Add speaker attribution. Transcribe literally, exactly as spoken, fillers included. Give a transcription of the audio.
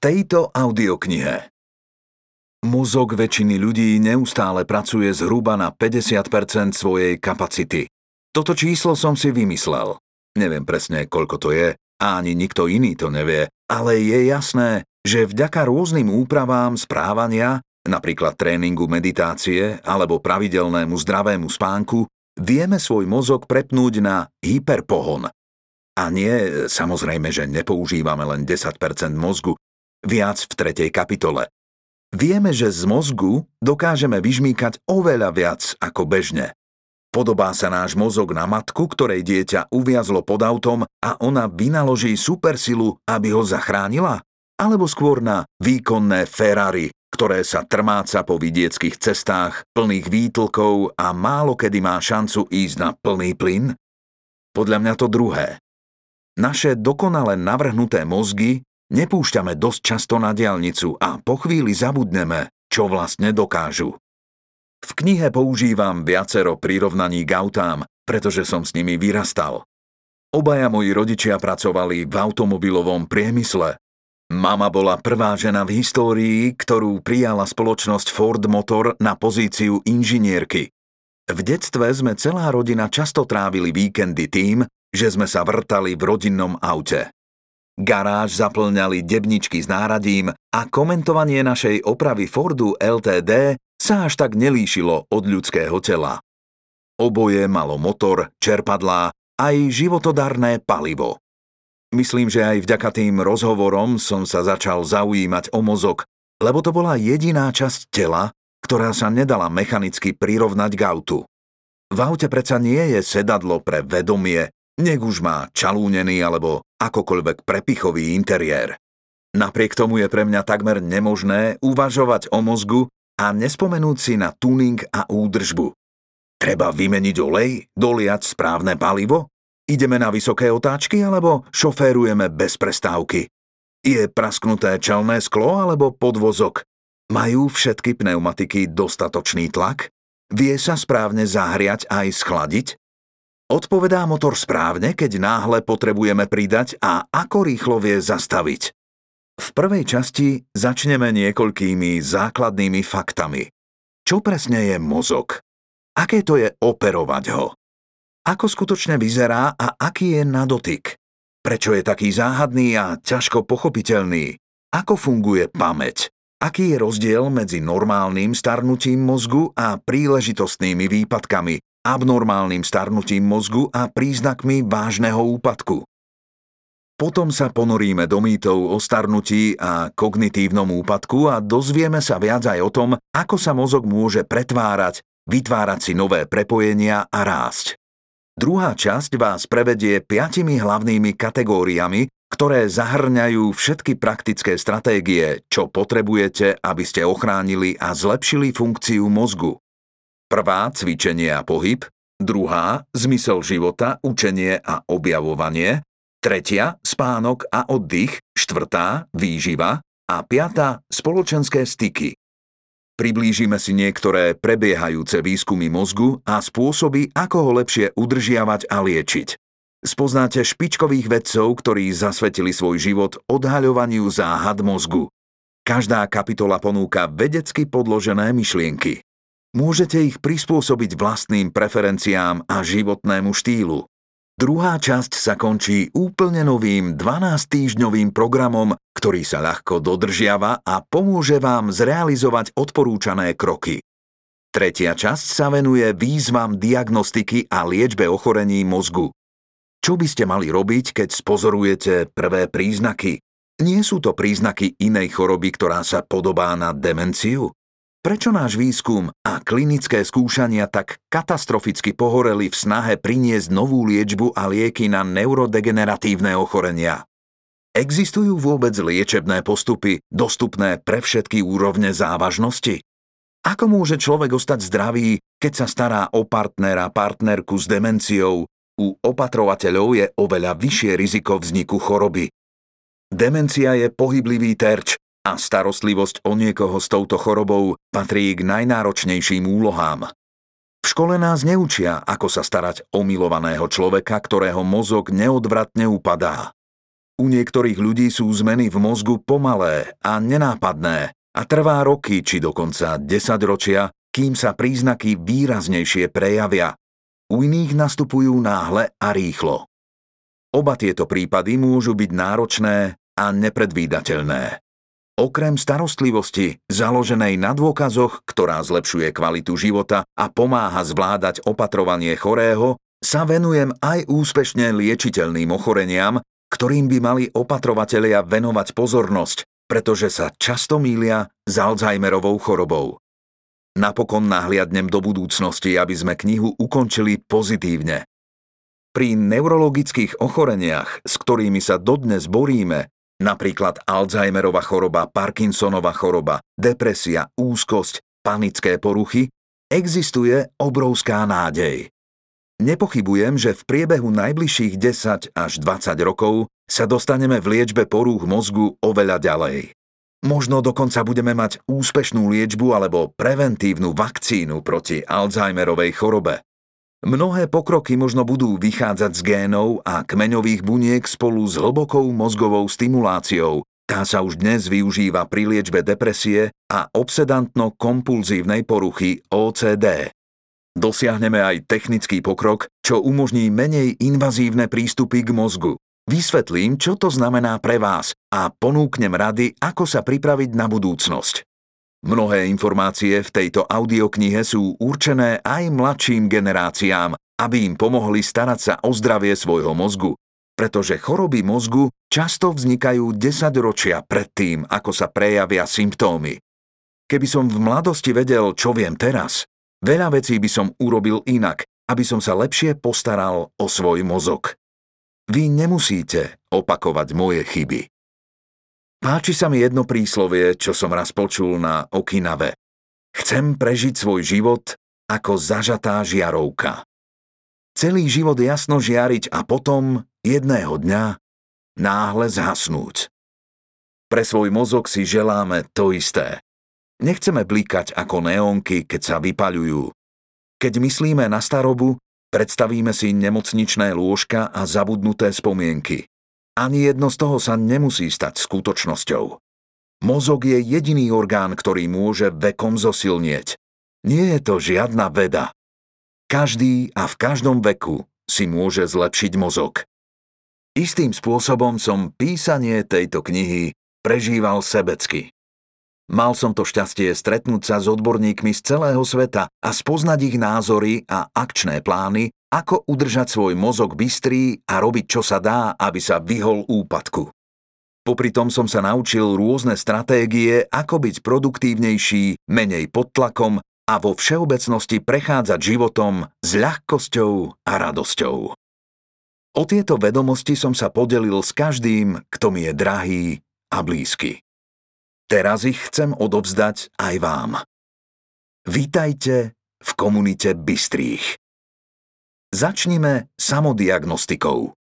Speaker 1: tejto audioknihe. Mozog väčšiny ľudí neustále pracuje zhruba na päťdesiat percent svojej kapacity. Toto číslo som si vymyslel. Neviem presne, koľko to je, a ani nikto iný to nevie, ale je jasné, že vďaka rôznym úpravám správania, napríklad tréningu meditácie alebo pravidelnému zdravému spánku, vieme svoj mozog prepnúť na hyperpohon. A nie, samozrejme, že nepoužívame len desať percent mozgu, viac v tretej kapitole. Vieme, že z mozgu dokážeme vyžmýkať oveľa viac ako bežne. Podobá sa náš mozog na matku, ktorej dieťa uviazlo pod autom a ona vynaloží supersilu, aby ho zachránila? Alebo skôr na výkonné Ferrari, ktoré sa trmáca po vidieckych cestách, plných výtlkov a málo kedy má šancu ísť na plný plyn? Podľa mňa to druhé. Naše dokonale navrhnuté mozgy nepúšťame dosť často na diaľnicu a po chvíli zabudneme, čo vlastne dokážu. V knihe používam viacero prirovnaní k autám, pretože som s nimi vyrastal. Obaja moji rodičia pracovali v automobilovom priemysle. Mama bola prvá žena v histórii, ktorú prijala spoločnosť Ford Motor na pozíciu inžinierky. V detstve sme celá rodina často trávili víkendy tým, že sme sa vrtali v rodinnom aute. Garáž zaplňali debničky s náradím a komentovanie našej opravy Fordu el té dé sa až tak nelíšilo od ľudského tela. Oboje malo motor, čerpadlá aj životodarné palivo. Myslím, že aj vďaka tým rozhovorom som sa začal zaujímať o mozog, lebo to bola jediná časť tela, ktorá sa nedala mechanicky prirovnať k autu. V aute predsa nie je sedadlo pre vedomie, nech už má čalúnený alebo akokoľvek prepichový interiér. Napriek tomu je pre mňa takmer nemožné uvažovať o mozgu a nespomenúť si na tuning a údržbu. Treba vymeniť olej, doliať správne palivo? Ideme na vysoké otáčky alebo šoférujeme bez prestávky? Je prasknuté čelné sklo alebo podvozok? Majú všetky pneumatiky dostatočný tlak? Vie sa správne zahriať aj schladiť? Odpovedá motor správne, keď náhle potrebujeme pridať a ako rýchlo vie zastaviť? V prvej časti začneme niekoľkými základnými faktami. Čo presne je mozog? Aké to je operovať ho? Ako skutočne vyzerá a aký je na dotyk? Prečo je taký záhadný a ťažko pochopiteľný? Ako funguje pamäť? Aký je rozdiel medzi normálnym starnutím mozgu a príležitostnými výpadkami, abnormálnym starnutím mozgu a príznakmi vážneho úpadku? Potom sa ponoríme do mýtov o starnutí a kognitívnom úpadku a dozvieme sa viac aj o tom, ako sa mozog môže pretvárať, vytvárať si nové prepojenia a rásť. Druhá časť vás prevedie piatimi hlavnými kategóriami, ktoré zahrňajú všetky praktické stratégie, čo potrebujete, aby ste ochránili a zlepšili funkciu mozgu. Prvá, cvičenie a pohyb, druhá, zmysel života, učenie a objavovanie, tretia, spánok a oddych, štvrtá, výživa a piata, spoločenské styky. Priblížime si niektoré prebiehajúce výskumy mozgu a spôsoby, ako ho lepšie udržiavať a liečiť. Spoznáte špičkových vedcov, ktorí zasvetili svoj život odhaľovaniu záhad mozgu. Každá kapitola ponúka vedecky podložené myšlienky. Môžete ich prispôsobiť vlastným preferenciám a životnému štýlu. Druhá časť sa končí úplne novým dvanásťtýždňovým programom, ktorý sa ľahko dodržiava a pomôže vám zrealizovať odporúčané kroky. Tretia časť sa venuje výzvam diagnostiky a liečbe ochorení mozgu. Čo by ste mali robiť, keď spozorujete prvé príznaky? Nie sú to príznaky inej choroby, ktorá sa podobá na demenciu? Prečo náš výskum a klinické skúšania tak katastroficky pohoreli v snahe priniesť novú liečbu a lieky na neurodegeneratívne ochorenia? Existujú vôbec liečebné postupy dostupné pre všetky úrovne závažnosti? Ako môže človek ostať zdravý, keď sa stará o partnera, partnerku s demenciou? U opatrovateľov je oveľa vyššie riziko vzniku choroby. Demencia je pohyblivý terč a starostlivosť o niekoho s touto chorobou patrí k najnáročnejším úlohám. V škole nás neučia, ako sa starať o milovaného človeka, ktorého mozog neodvratne upadá. U niektorých ľudí sú zmeny v mozgu pomalé a nenápadné a trvá roky či dokonca desaťročia, kým sa príznaky výraznejšie prejavia. U iných nastupujú náhle a rýchlo. Oba tieto prípady môžu byť náročné a nepredvídateľné. Okrem starostlivosti, založenej na dôkazoch, ktorá zlepšuje kvalitu života a pomáha zvládať opatrovanie chorého, sa venujem aj úspešne liečiteľným ochoreniam, ktorým by mali opatrovatelia venovať pozornosť, pretože sa často mýlia s Alzheimerovou chorobou. Napokon nahliadnem do budúcnosti, aby sme knihu ukončili pozitívne. Pri neurologických ochoreniach, s ktorými sa dodnes boríme, napríklad Alzheimerova choroba, Parkinsonova choroba, depresia, úzkosť, panické poruchy, existuje obrovská nádej. Nepochybujem, že v priebehu najbližších desať až dvadsať rokov sa dostaneme v liečbe porúch mozgu oveľa ďalej. Možno dokonca budeme mať úspešnú liečbu alebo preventívnu vakcínu proti Alzheimerovej chorobe. Mnohé pokroky možno budú vychádzať z génov a kmeňových buniek spolu s hlbokou mozgovou stimuláciou. Tá sa už dnes využíva pri liečbe depresie a obsedantno-kompulzívnej poruchy ó cé dé. Dosiahneme aj technický pokrok, čo umožní menej invazívne prístupy k mozgu. Vysvetlím, čo to znamená pre vás a ponúknem rady, ako sa pripraviť na budúcnosť. Mnohé informácie v tejto audioknihe sú určené aj mladším generáciám, aby im pomohli starať sa o zdravie svojho mozgu, pretože choroby mozgu často vznikajú desaťročia pred tým, ako sa prejavia symptómy. Keby som v mladosti vedel, čo viem teraz, veľa vecí by som urobil inak, aby som sa lepšie postaral o svoj mozog. Vy nemusíte opakovať moje chyby. Páči sa mi jedno príslovie, čo som raz počul na Okinave. Chcem prežiť svoj život ako zažatá žiarovka. Celý život jasno žiariť a potom, jedného dňa, náhle zhasnúť. Pre svoj mozog si želáme to isté. Nechceme blikať ako neónky, keď sa vypaľujú. Keď myslíme na starobu, predstavíme si nemocničné lôžka a zabudnuté spomienky. Ani jedno z toho sa nemusí stať skutočnosťou. Mozog je jediný orgán, ktorý môže vekom zosilnieť. Nie je to žiadna veda. Každý a v každom veku si môže zlepšiť mozog. Istým spôsobom som písanie tejto knihy prežíval sebecky. Mal som to šťastie stretnúť sa s odborníkmi z celého sveta a spoznať ich názory a akčné plány, ako udržať svoj mozog bystrý a robiť, čo sa dá, aby sa vyhol úpadku. Popri tom som sa naučil rôzne stratégie, ako byť produktívnejší, menej pod tlakom a vo všeobecnosti prechádzať životom s ľahkosťou a radosťou. O tieto vedomosti som sa podelil s každým, kto mi je drahý a blízky. Teraz ich chcem odovzdať aj vám. Vítajte v komunite bystrých. Začnime samodiagnostikou.